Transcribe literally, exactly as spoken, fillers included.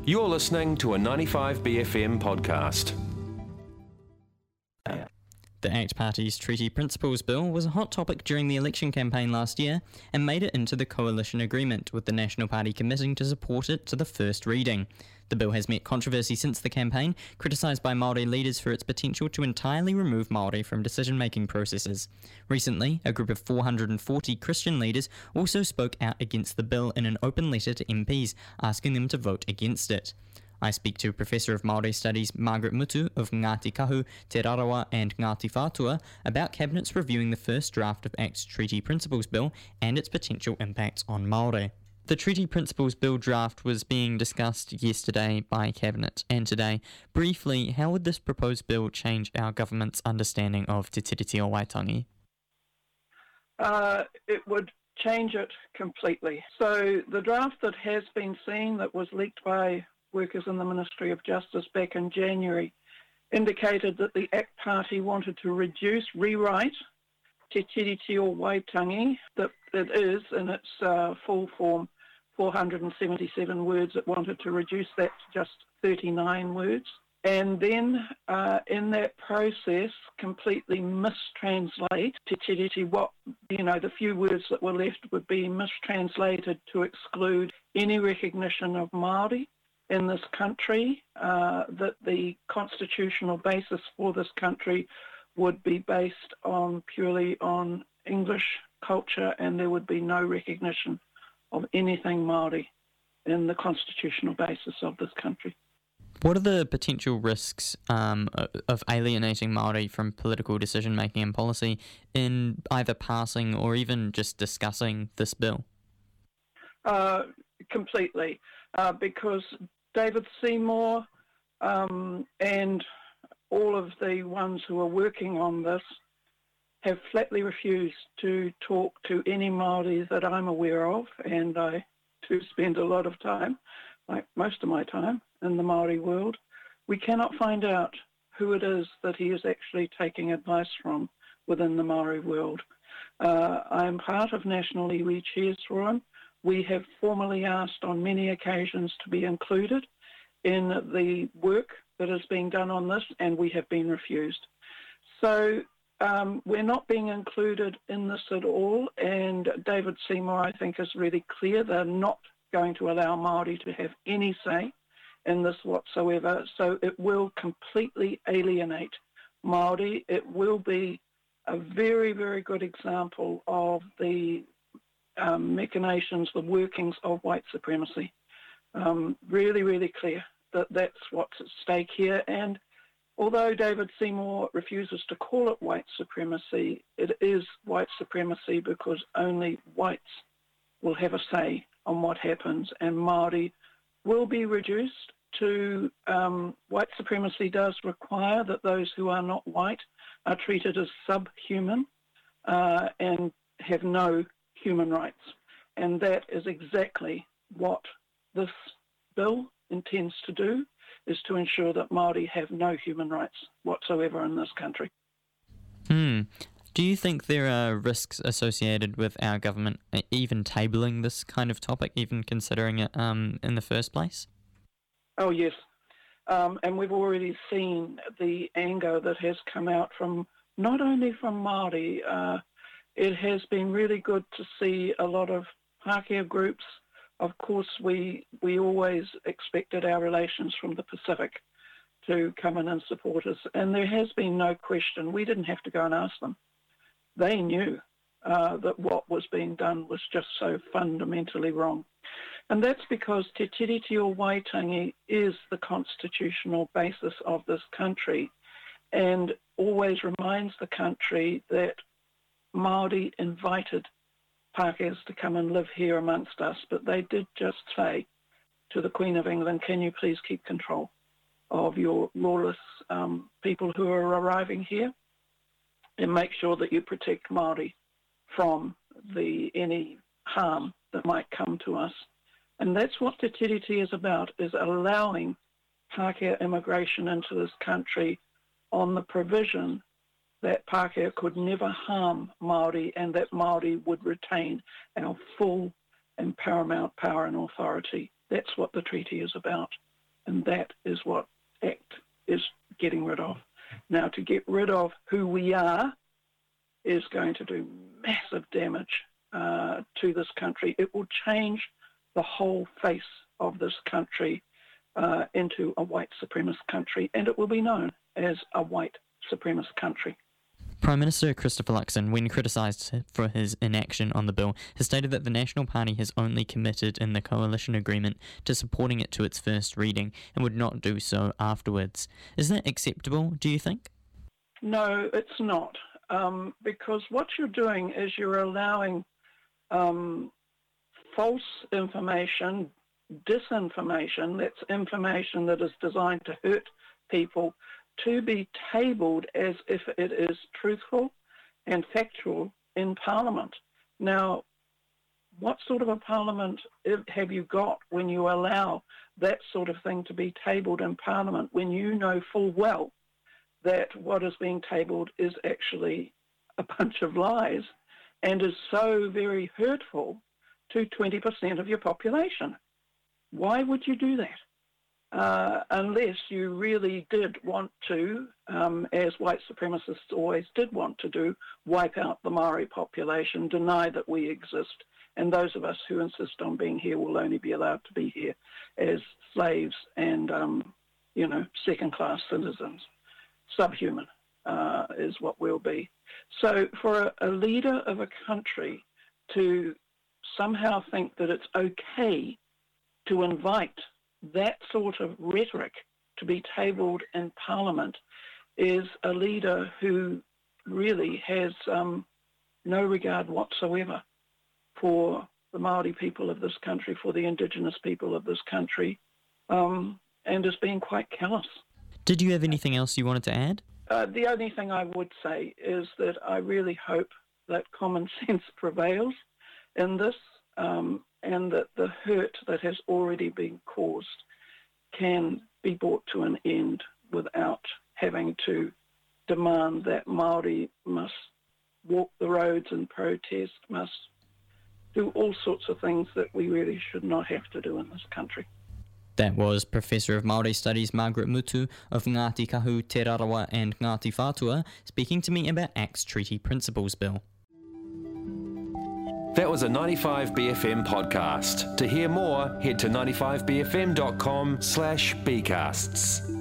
You're listening to a ninety-five B F M podcast. The ACT Party's Treaty Principles Bill was a hot topic during the election campaign last year and made it into the coalition agreement, with the National Party committing to support it to the first reading. The bill has met controversy since the campaign, criticised by Māori leaders for its potential to entirely remove Māori from decision-making processes. Recently, a group of four hundred forty Christian leaders also spoke out against the bill in an open letter to M Ps, asking them to vote against it. I speak to Professor of Māori Studies Margaret Mutu of Ngāti Kahu, Te Rarawa and Ngāti Whātua about Cabinet's reviewing the first draft of ACT's Treaty Principles Bill and its potential impacts on Māori. The Treaty Principles Bill draft was being discussed yesterday by Cabinet and today. Briefly, how would this proposed bill change our government's understanding of Te Tiriti o Waitangi? Uh, it would change it completely. So the draft that has been seen, that was leaked by workers in the Ministry of Justice back in January, indicated that the ACT Party wanted to reduce, rewrite Te Tiriti o Waitangi, that it is in its uh, full form four hundred seventy-seven words. It wanted to reduce that to just thirty-nine words. And then uh, in that process, completely mistranslate Te Tiriti, what, you know, the few words that were left would be mistranslated to exclude any recognition of Māori in this country, uh, that the constitutional basis for this country would be based on purely on English culture, and there would be no recognition of anything Māori in the constitutional basis of this country. What are the potential risks um, of alienating Māori from political decision-making and policy in either passing or even just discussing this bill? Uh, completely, uh, because David Seymour um, and all of the ones who are working on this have flatly refused to talk to any Māori that I'm aware of, and I do spend a lot of time, like most of my time, in the Māori world. We cannot find out who it is that he is actually taking advice from within the Māori world. Uh, I am part of National Iwi Chairs Forum. We have formally asked on many occasions to be included in the work that is being done on this, and we have been refused. So um, we're not being included in this at all, and David Seymour, I think, is really clear. They're not going to allow Māori to have any say in this whatsoever, so it will completely alienate Māori. It will be a very, very good example of the um, machinations, the workings of white supremacy. Um, really, really clear that that's what's at stake here. And although David Seymour refuses to call it white supremacy, it is white supremacy because only whites will have a say on what happens, and Māori will be reduced to, um, white supremacy does require that those who are not white are treated as subhuman uh, and have no human rights. And that is exactly what this bill intends to do, is to ensure that Māori have no human rights whatsoever in this country. Hmm. Do you think there are risks associated with our government even tabling this kind of topic, even considering it um, in the first place? Oh, yes. Um, and we've already seen the anger that has come out from not only from Māori. Uh, it has been really good to see a lot of Pākehā groups. Of course, we we always expected our relations from the Pacific to come in and support us, and there has been no question. We didn't have to go and ask them. They knew uh, that what was being done was just so fundamentally wrong. And that's because Te Tiriti o Waitangi is the constitutional basis of this country, and always reminds the country that Māori invited Pākehās to come and live here amongst us, but they did just say to the Queen of England, can you please keep control of your lawless um, people who are arriving here, and make sure that you protect Māori from the any harm that might come to us. And that's what Te Tiriti is about, is allowing Pākehā immigration into this country on the provision that Pākehā could never harm Māori, and that Māori would retain our full and paramount power and authority. That's what the treaty is about. And that is what ACT is getting rid of. Now, to get rid of who we are is going to do massive damage uh, to this country. It will change the whole face of this country uh, into a white supremacist country, and it will be known as a white supremacist country. Prime Minister Christopher Luxon, when criticised for his inaction on the bill, has stated that the National Party has only committed in the coalition agreement to supporting it to its first reading and would not do so afterwards. Is that acceptable, do you think? No, it's not, um, because what you're doing is you're allowing um, false information, disinformation, that's information that is designed to hurt people, to be tabled as if it is truthful and factual in Parliament. Now, what sort of a Parliament have you got when you allow that sort of thing to be tabled in Parliament, when you know full well that what is being tabled is actually a bunch of lies and is so very hurtful to twenty percent of your population? Why would you do that? Uh, unless you really did want to, um, as white supremacists always did want to do, wipe out the Maori population, deny that we exist, and those of us who insist on being here will only be allowed to be here as slaves and, um, you know, second-class citizens. Subhuman uh, is what we'll be. So for a, a leader of a country to somehow think that it's okay to invite that sort of rhetoric to be tabled in Parliament is a leader who really has um, no regard whatsoever for the Maori people of this country, for the Indigenous people of this country, um, and is being quite callous. Did you have anything else you wanted to add? Uh, the only thing I would say is that I really hope that common sense prevails in this, um, and that the hurt that has already been caused can be brought to an end without having to demand that Māori must walk the roads and protest, must do all sorts of things that we really should not have to do in this country. That was Professor of Māori Studies Margaret Mutu of Ngāti Kahu, Te Rarawa and Ngāti Whātua speaking to me about ACT's Treaty Principles Bill. That was a ninety-five B F M podcast. To hear more, head to ninety-five b f m dot com slash bcasts.